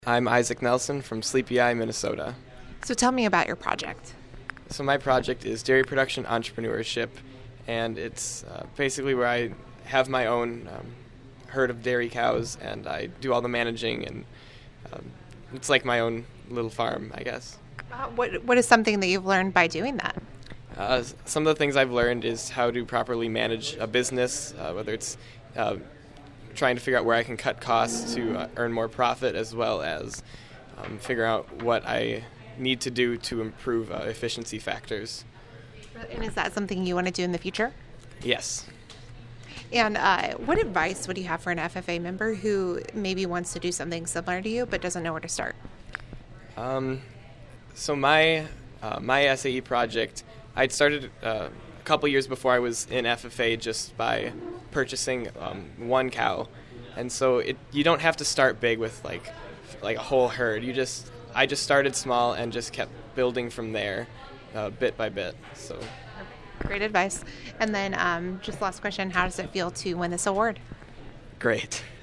I'm Isaac Nelson from Sleepy Eye, Minnesota. So tell me about your project. So my project is dairy production entrepreneurship, and it's basically where I have my own herd of dairy cows, and I do all the managing, and it's like my own little farm, I guess. What is something that you've learned by doing that? Some of the things I've learned is how to properly manage a business, whether it's trying to figure out where I can cut costs to earn more profit, as well as figure out what I need to do to improve efficiency factors. And is that something you want to do in the future? Yes. And what advice would you have for an FFA member who maybe wants to do something similar to you but doesn't know where to start? So my SAE project, I'd started a couple years before I was in FFA just by purchasing one cow, and so you don't have to start big with like a whole herd. I just started small and just kept building from there, bit by bit. So great advice. And then just last question: how does it feel to win this award? Great.